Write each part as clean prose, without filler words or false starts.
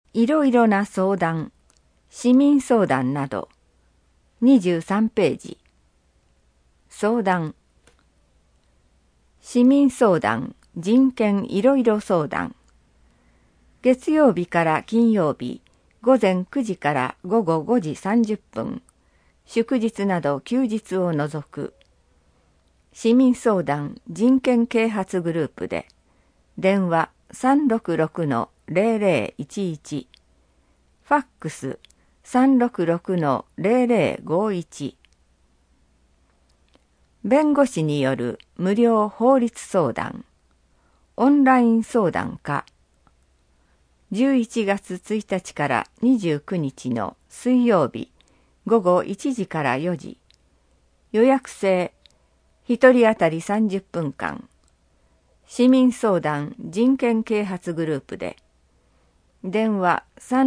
いろいろな相談、市民相談など、23ページ。相談。市民相談、人権いろいろ相談。月曜日から金曜日、午前9時から午後5時30分、祝日など休日を除く。市民相談人権啓発グループで、電話366-0011、ファックス366-0051。弁護士による無料法律相談、オンライン相談課。11月1日から29日の水曜日、午後1時から4時。予約制、1人当たり30分間。市民相談人権啓発グループで、電話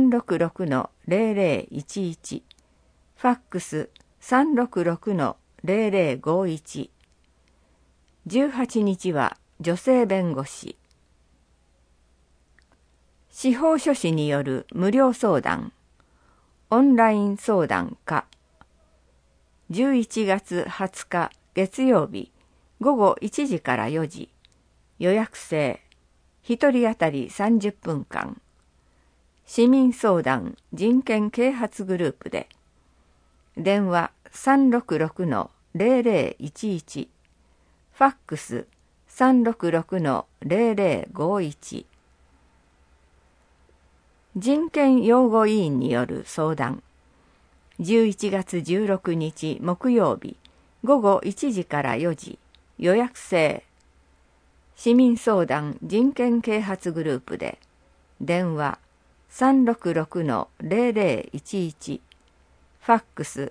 366-0011、ファックス366-0051。18日は女性弁護士。司法書士による無料相談、オンライン相談課。11月20日月曜日、午後1時から4時。予約制、1人当たり30分間。市民相談人権啓発グループで、電話366-0011、ファックス366-0051。人権擁護委員による相談。11月16日木曜日、午後1時から4時。予約制。市民相談人権啓発グループで、電話366-0011、ファックス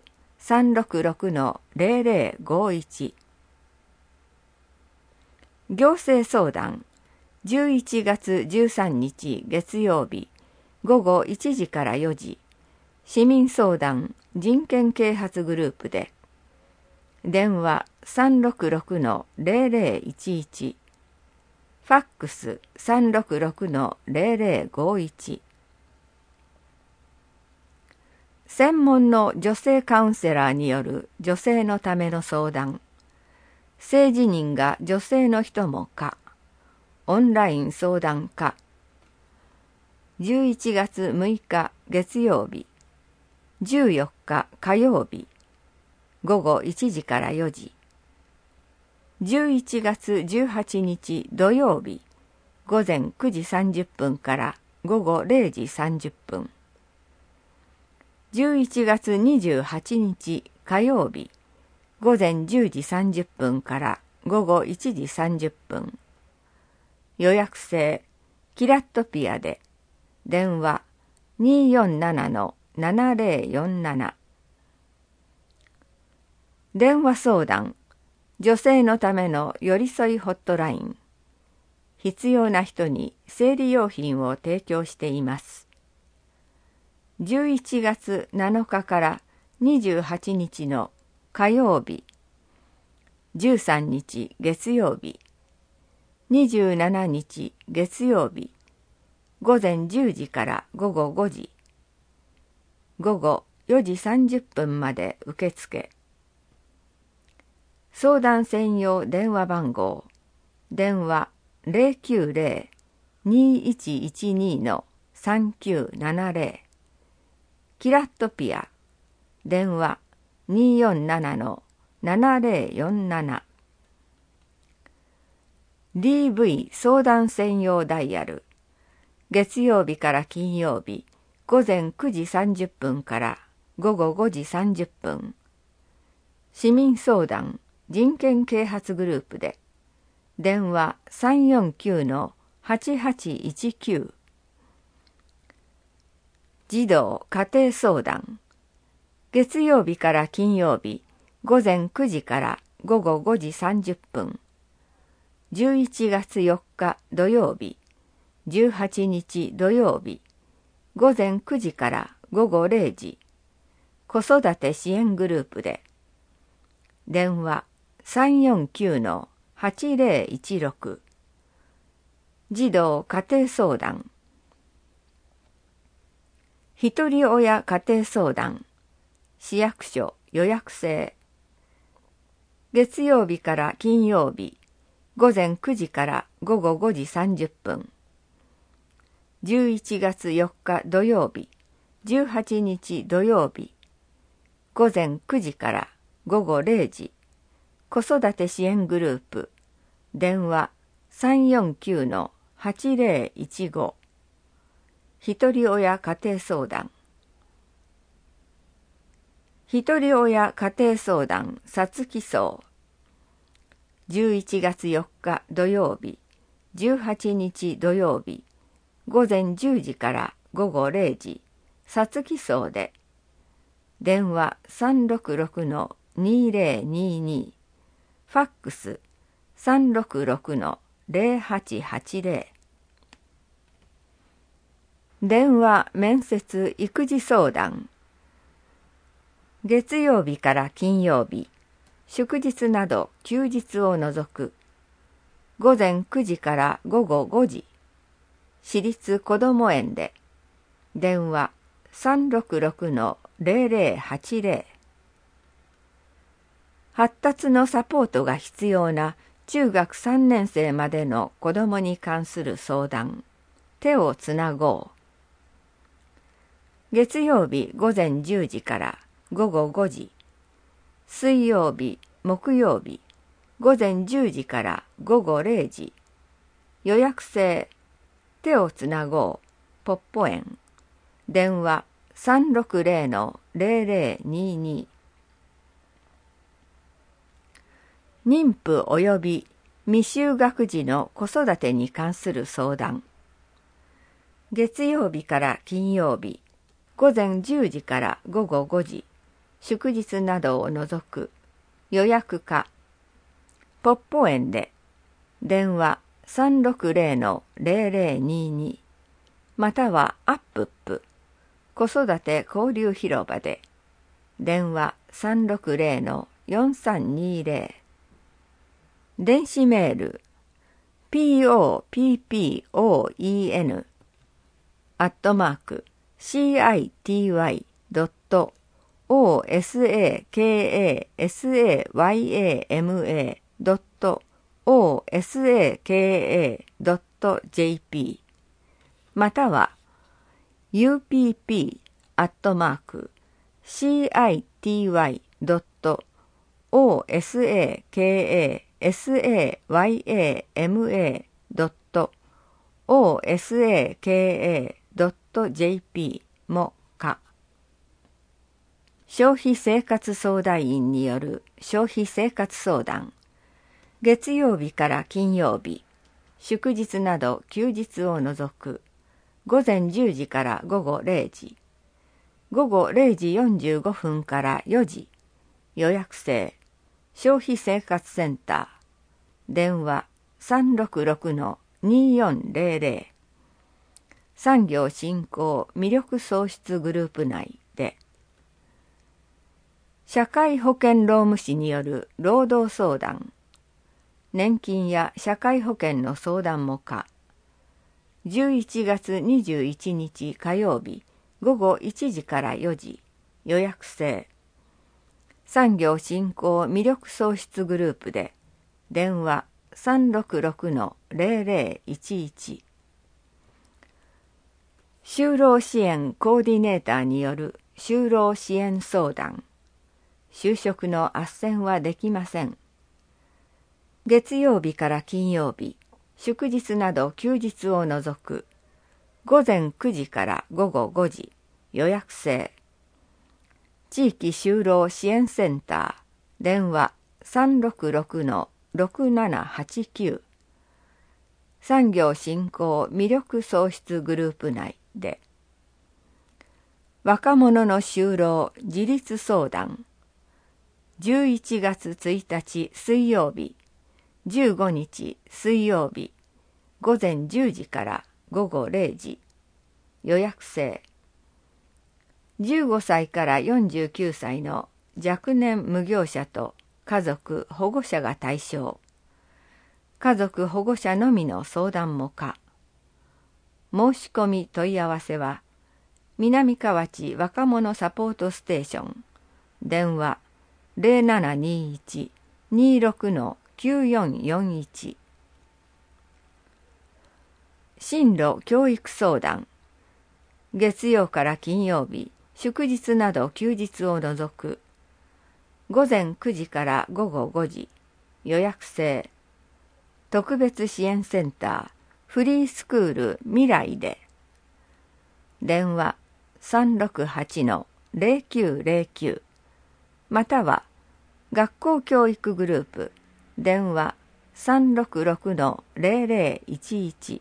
366-0051。行政相談。11月13日月曜日、午後1時から4時。市民相談人権啓発グループで、電話366-0011、ファックス366-0051。専門の女性カウンセラーによる女性のための相談。性自認が女性の人もか。オンライン相談課。11月6日月曜日、14日火曜日、午後1時から4時。11月18日土曜日、午前9時30分から午後0時30分。11月28日火曜日、午前10時30分から午後1時30分。予約制、キラットピアで、電話247-7047。電話相談、女性のための寄り添いホットライン。必要な人に生理用品を提供しています。11月7日から28日の火曜日、13日月曜日、27日月曜日、午前10時から午後5時、午後4時30分まで受付。相談専用電話番号、電話090-2112-3970。キラットピア、電話247-7047。DV 相談専用ダイヤル。月曜日から金曜日、午前9時30分から午後5時30分。市民相談人権啓発グループで、電話349-8819。児童家庭相談。月曜日から金曜日、午前9時から午後5時30分。11月4日土曜日、18日土曜日、午前9時から午後0時。子育て支援グループで、電話349-8016。児童家庭相談。 ひとり親家庭相談、市役所予約制。月曜日から金曜日、午前9時から午後5時30分。11月4日土曜日、18日土曜日、午前9時から午後0時。子育て支援グループ、電話 349-8015。ひとり親家庭相談。ひとり親家庭相談さつき荘。11月4日土曜日、18日土曜日、午前10時から午後0時、さつき荘で。電話 366-2022。ファックス 366-0880。電話面接育児相談。月曜日から金曜日、祝日など休日を除く。午前9時から午後5時。私立こども園で。電話 366-0080。発達のサポートが必要な中学3年生までの子どもに関する相談。手をつなごう。月曜日午前10時から午後5時。水曜日、木曜日、午前10時から午後0時。予約制。手をつなごう。ポッポ園。電話 360-0022。妊婦及び未就学児の子育てに関する相談。月曜日から金曜日、午前10時から午後5時、祝日などを除く。予約か。ポッポ園で。電話 360-0022。またはアップップ。子育て交流広場で。電話 360-4320。電子メール POPPOINN@osakasama.osaka.jp または UPP@city.osaka.osaka.jp もか。消費生活相談員による消費生活相談。月曜日から金曜日、祝日など休日を除く。午前10時から午後0時。午後0時45分から4時。予約制。消費生活センター。電話 366-2400。産業振興魅力創出グループ内で。社会保険労務士による労働相談。年金や社会保険の相談もか。11月21日火曜日午後1時から4時。予約制。産業振興魅力創出グループで。電話 366-0011。就労支援コーディネーターによる就労支援相談。就職の斡旋はできません。月曜日から金曜日、祝日など休日を除く。午前9時から午後5時。予約制。地域就労支援センター。電話 366-6789。産業振興魅力創出グループ内で。若者の就労自立相談。11月1日水曜日、15日水曜日、午前10時から午後0時。予約制。15歳から49歳の若年無業者と家族保護者が対象。家族保護者のみの相談もか。申し込み問い合わせは南河内若者サポートステーション、電話 0721-26-9441。進路教育相談、月曜から金曜日、祝日など休日を除く、午前9時から午後5時、予約制、特別支援センター、フリースクール未来で、電話 368-0909、または学校教育グループ、電話 366-0011。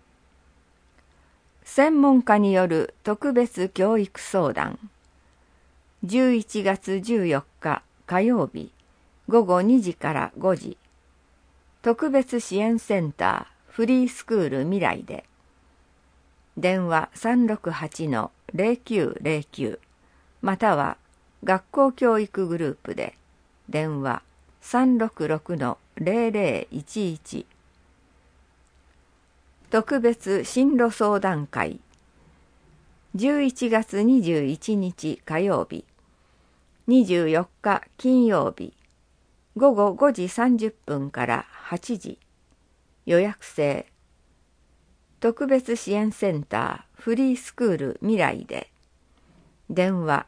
専門家による特別教育相談、11月14日火曜日午後2時から5時、特別支援センターフリースクール未来で、電話 368-0909、または学校教育グループで、電話 366-0011。特別進路相談会、11月21日火曜日、24日金曜日、午後5時30分から8時、予約制、特別支援センターフリースクール未来で、電話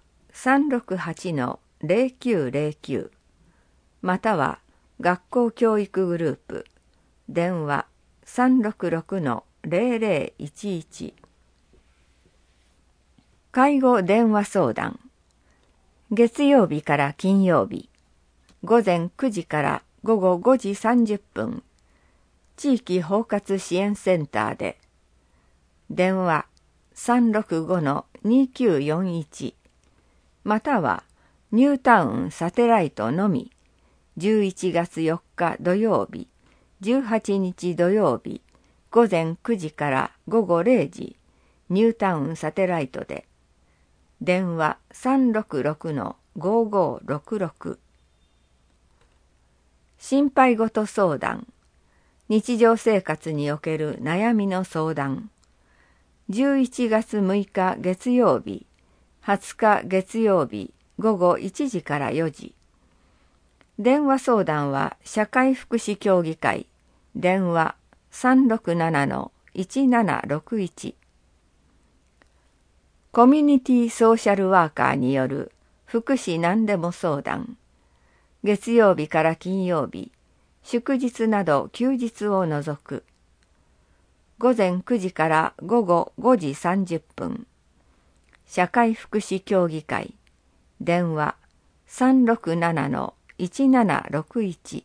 368-0909、または学校教育グループ、電話 366-0011。介護電話相談、月曜日から金曜日、午前9時から午後5時30分、地域包括支援センターで、電話 365-2941、またはニュータウンサテライトのみ、11月4日土曜日、18日土曜日、午前9時から午後0時、ニュータウンサテライトで、電話 366-5566。心配事相談、日常生活における悩みの相談、11月6日月曜日、20日月曜日、午後1時から4時。電話相談は社会福祉協議会、電話 367-1761。コミュニティソーシャルワーカーによる福祉何でも相談、月曜日から金曜日、祝日など休日を除く、午前9時から午後5時30分、社会福祉協議会、電話 367-1761。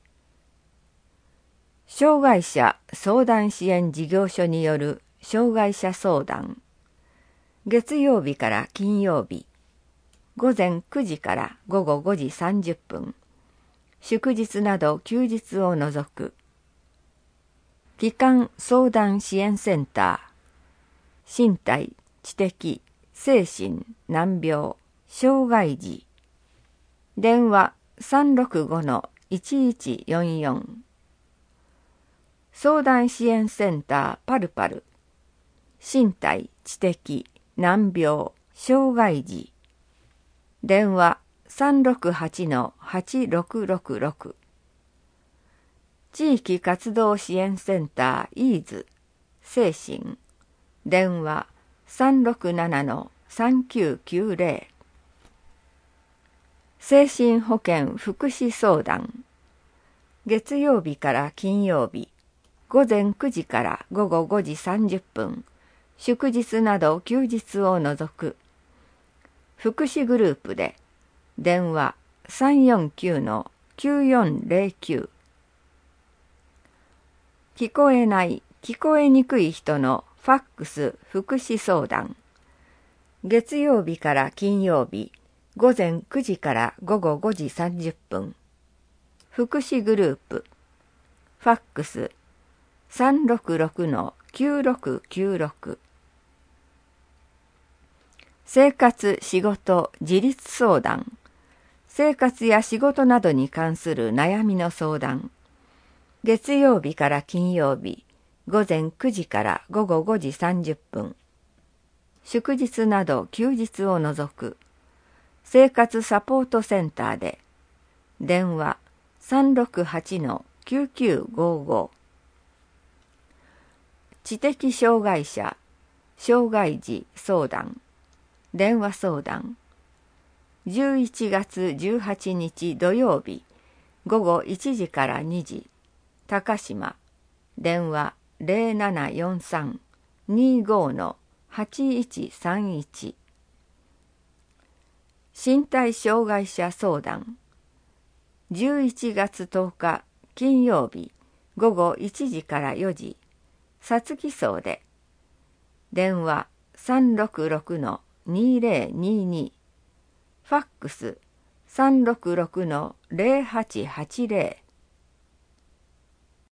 障害者相談支援事業所による障害者相談、月曜日から金曜日、午前9時から午後5時30分、祝日など休日を除く、帰還相談支援センター、身体、知的、精神、難病、障害児、電話 365-1144。相談支援センターパルパル、身体、知的、難病、障害児、電話 368-8666。地域活動支援センターイーズ、精神、電話 367-3990。精神保健福祉相談、月曜日から金曜日、午前9時から午後5時30分、祝日など休日を除く、福祉グループで、電話 349-9409。聞こえない、聞こえにくい人のファックス福祉相談、月曜日から金曜日、午前9時から午後5時30分、福祉グループ、ファックス 366-9696。生活・仕事・自立相談、生活や仕事などに関する悩みの相談、月曜日から金曜日、午前9時から午後5時30分。 祝日など休日を除く生活サポートセンターで電話 368-9955 知的障害者障害児相談電話相談11月18日土曜日午後1時から2時高島電話 0743-25-8131 身体障害者相談11月10日金曜日午後1時から4時さつき荘で電話 366-2022 ファックス 366-0880